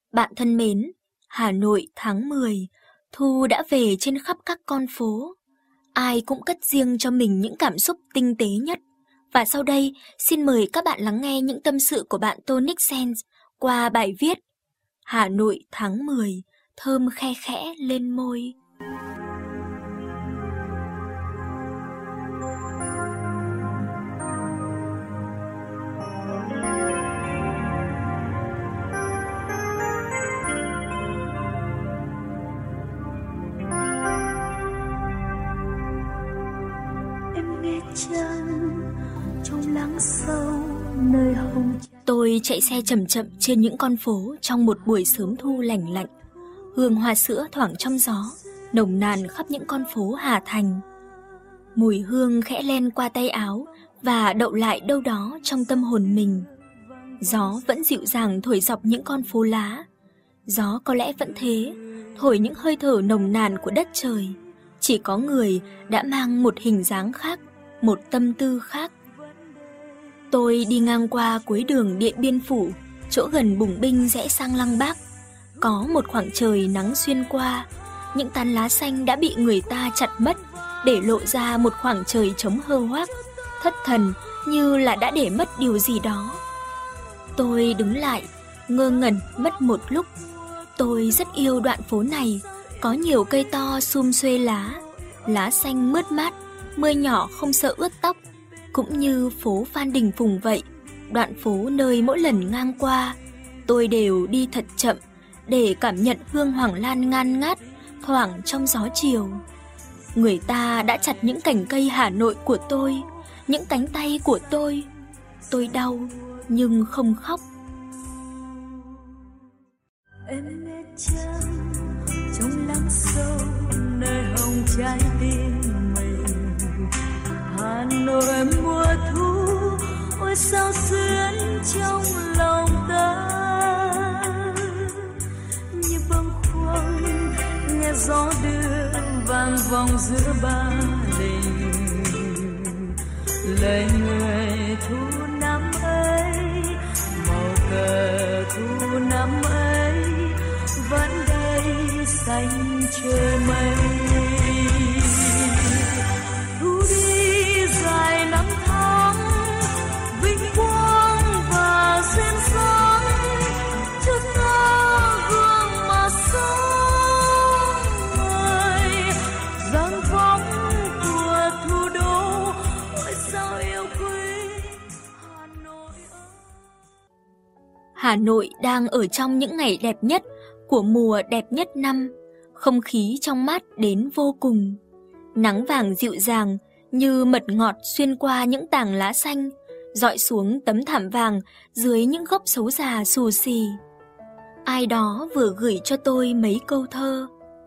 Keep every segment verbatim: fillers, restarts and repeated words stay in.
Bạn thân mến, Hà Nội tháng mười, thu đã về trên khắp các con phố. Ai cũng cất riêng cho mình những cảm xúc tinh tế nhất. Và sau đây, xin mời các bạn lắng nghe những tâm sự của bạn Tonic Sense qua bài viết Hà Nội tháng mười, thơm khe khẽ lên môi. Tôi chạy xe chậm chậm trên những con phố trong một buổi sớm thu lành lạnh. Hương hoa sữa thoảng trong gió, nồng nàn khắp những con phố Hà Thành. Mùi hương khẽ len qua tay áo và đậu lại đâu đó trong tâm hồn mình. Gió vẫn dịu dàng thổi dọc những con phố lá. Gió có lẽ vẫn thế, thổi những hơi thở nồng nàn của đất trời. Chỉ có người đã mang một hình dáng khác, một tâm tư khác. Tôi đi ngang qua cuối đường Điện Biên Phủ, chỗ gần Bùng Binh rẽ sang Lăng Bác. Có một khoảng trời nắng xuyên qua, những tán lá xanh đã bị người ta chặt mất, để lộ ra một khoảng trời trống hơ hoác, thất thần như là đã để mất điều gì đó. Tôi đứng lại, ngơ ngẩn mất một lúc. Tôi rất yêu đoạn phố này, có nhiều cây to sum xuê lá, lá xanh mướt mát, mưa nhỏ không sợ ướt tóc. Cũng như phố Phan Đình Phùng vậy, đoạn phố nơi mỗi lần ngang qua, tôi đều đi thật chậm để cảm nhận hương hoàng lan ngan ngát thoảng trong gió chiều. Người ta đã chặt những cành cây Hà Nội của tôi, những cánh tay của tôi. Tôi đau nhưng không khóc. Em mê trăng trong lắng sâu nơi hồng trái tim mình. Hà Nội mùa thu, ôi sao xuyến trong lòng ta. Như bâng khuâng nghe gió đưa vang vòng giữa ba đình. Lời người thu năm ấy, màu cờ thu năm ấy vẫn đây xanh trời mây. Thu đi dài năm tháng, vinh quang và duyên dáng, cho ta gương mặt sáng ngời, dáng vóc của thủ đô, ôi sao yêu quý Hà Nội. Hà Nội đang ở trong những ngày đẹp nhất của mùa đẹp nhất năm, không khí trong mát đến vô cùng. Nắng vàng dịu dàng như mật ngọt xuyên qua những tàng lá xanh, dọi xuống tấm thảm vàng dưới những gốc sấu già xù xì. Ai đó vừa gửi cho tôi mấy câu thơ.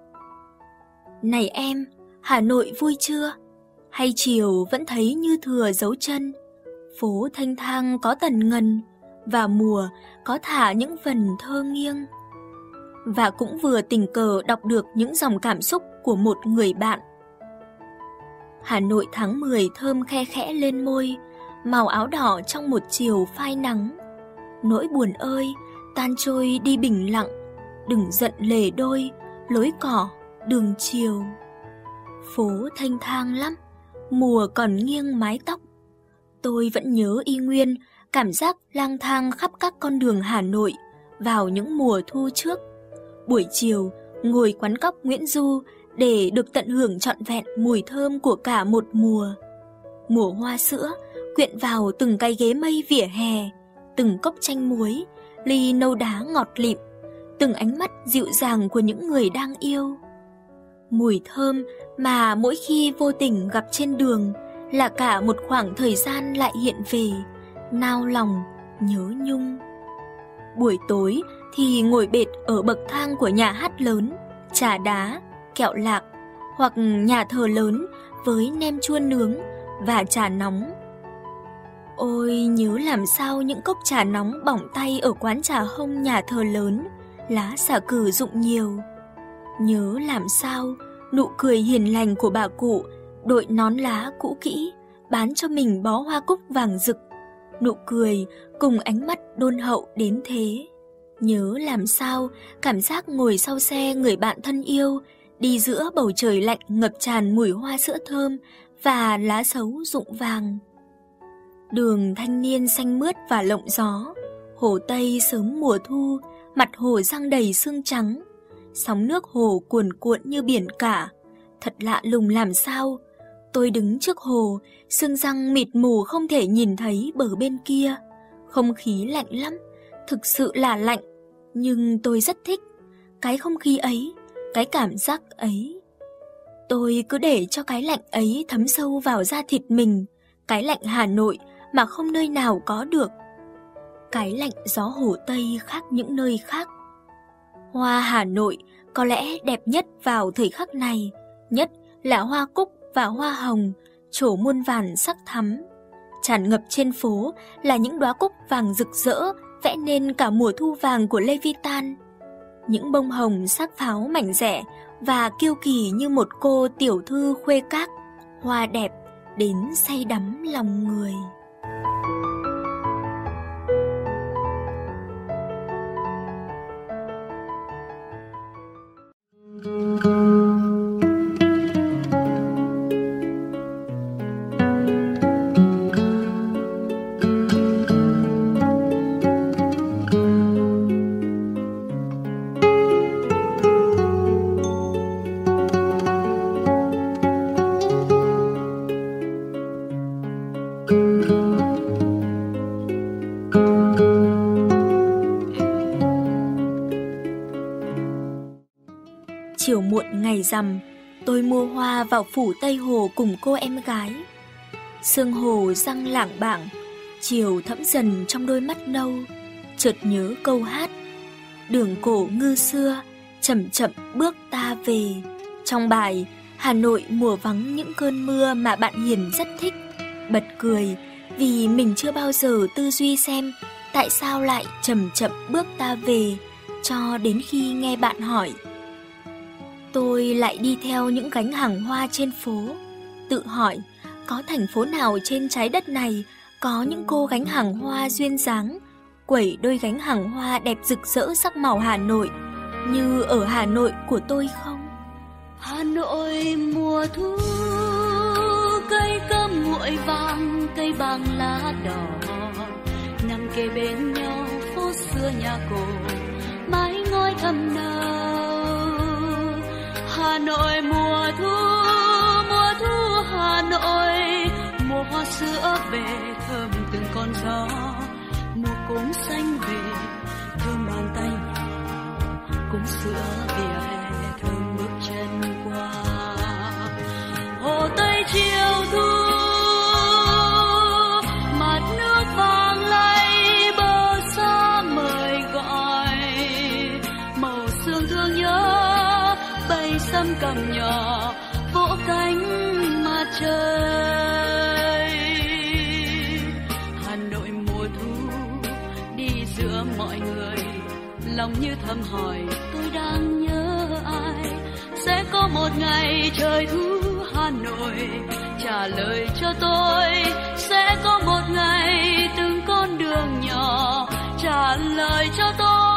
Này em, Hà Nội vui chưa? Hay chiều vẫn thấy như thừa dấu chân? Phố thanh thang có tần ngần, và mùa có thả những phần thơ nghiêng. Và cũng vừa tình cờ đọc được những dòng cảm xúc của một người bạn. Hà Nội tháng mười thơm khe khẽ lên môi, màu áo đỏ trong một chiều phai nắng. Nỗi buồn ơi, tan trôi đi bình lặng, đừng giận lề đôi, lối cỏ, đường chiều. Phố thanh thang lắm, mùa còn nghiêng mái tóc. Tôi vẫn nhớ y nguyên cảm giác lang thang khắp các con đường Hà Nội vào những mùa thu trước. Buổi chiều, ngồi quán cóc Nguyễn Du để được tận hưởng trọn vẹn mùi thơm của cả một mùa. Mùa hoa sữa quyện vào từng cái ghế mây vỉa hè, từng cốc chanh muối, ly nâu đá ngọt lịm, từng ánh mắt dịu dàng của những người đang yêu. Mùi thơm mà mỗi khi vô tình gặp trên đường là cả một khoảng thời gian lại hiện về, nao lòng, nhớ nhung. Buổi tối thì ngồi bệt ở bậc thang của nhà hát lớn, trà đá, kẹo lạc, hoặc nhà thờ lớn với nem chua nướng và trà nóng. Ôi, nhớ làm sao những cốc trà nóng bỏng tay ở quán trà hông nhà thờ lớn, lá xả cừ rụng nhiều. Nhớ làm sao nụ cười hiền lành của bà cụ đội nón lá cũ kỹ bán cho mình bó hoa cúc vàng rực, nụ cười cùng ánh mắt đôn hậu đến thế. Nhớ làm sao cảm giác ngồi sau xe người bạn thân yêu, đi giữa bầu trời lạnh ngập tràn mùi hoa sữa thơm và lá sấu rụng vàng. Đường thanh niên xanh mướt và lộng gió, hồ Tây sớm mùa thu, mặt hồ răng đầy sương trắng. Sóng nước hồ cuồn cuộn như biển cả, thật lạ lùng làm sao. Tôi đứng trước hồ, sương răng mịt mù không thể nhìn thấy bờ bên kia. Không khí lạnh lắm, thực sự là lạnh, nhưng tôi rất thích cái không khí ấy, cái cảm giác ấy. Tôi cứ để cho cái lạnh ấy thấm sâu vào da thịt mình, cái lạnh Hà Nội mà không nơi nào có được. Cái lạnh gió hồ Tây khác những nơi khác. Hoa Hà Nội có lẽ đẹp nhất vào thời khắc này, nhất là hoa cúc và hoa hồng, trổ muôn vàn sắc thắm. Tràn ngập trên phố là những đóa cúc vàng rực rỡ, vẽ nên cả mùa thu vàng của Lê Vi Tan. Những bông hồng sắc pháo mảnh rẻ và kiêu kỳ như một cô tiểu thư khuê các, hoa đẹp đến say đắm lòng người. Chiều muộn ngày rằm, tôi mua hoa vào phủ Tây Hồ cùng cô em gái. Sương hồ răng lảng bảng, chiều thẫm dần trong đôi mắt nâu, chợt nhớ câu hát. Đường cổ ngư xưa, chậm chậm bước ta về. Trong bài Hà Nội mùa vắng những cơn mưa mà bạn Hiền rất thích. Bật cười vì mình chưa bao giờ tư duy xem tại sao lại chậm chậm bước ta về, cho đến khi nghe bạn hỏi. Tôi lại đi theo những gánh hàng hoa trên phố, tự hỏi có thành phố nào trên trái đất này có những cô gánh hàng hoa duyên dáng, quẩy đôi gánh hàng hoa đẹp rực rỡ sắc màu Hà Nội như ở Hà Nội của tôi không? Hà Nội mùa thu, cây cơm nguội vàng, cây bằng lá đỏ, nằm kề bên nhau phố xưa nhà cổ, mái ngói thầm nâu. Hà Nội mùa thu, mùa thu Hà Nội, mùa hoa sữa về thơm từng con gió, mùa cốm xanh về thơm bàn tay nhỏ, cốm sữa vỉa hè thơm bước chân qua. Hồ Tây chiều thu, mặt nước vàng lay, bờ xa mời gọi, màu sương thương nhớ bay xăm cầm nhỏ vỗ cánh mà chơi. Hà Nội mùa thu đi giữa mọi người, lòng như thầm hỏi tôi đang nhớ ai. Sẽ có một ngày trời thu Hà Nội trả lời cho tôi. Sẽ có một ngày từng con đường nhỏ trả lời cho tôi.